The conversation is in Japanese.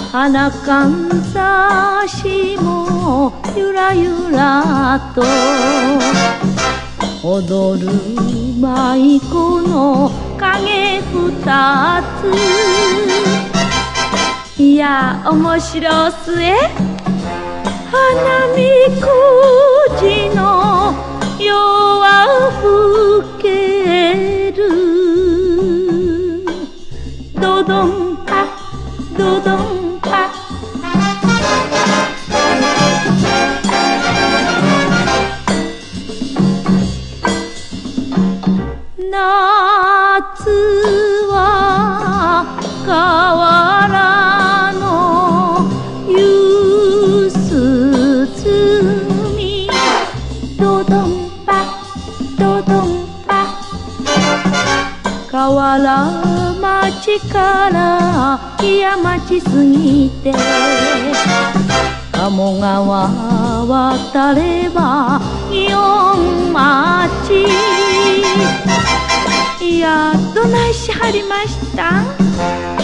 花かんざしもゆらゆらと踊る舞妓の影二つ。いや面白っすえ。花見くじの夜は更ける。ドドンパドドンパ。夏は河原の夕涼み。ドドンパドドンパ。河原町から木屋町過ぎて鴨川渡れば祇園町。いやどないしはりましたん。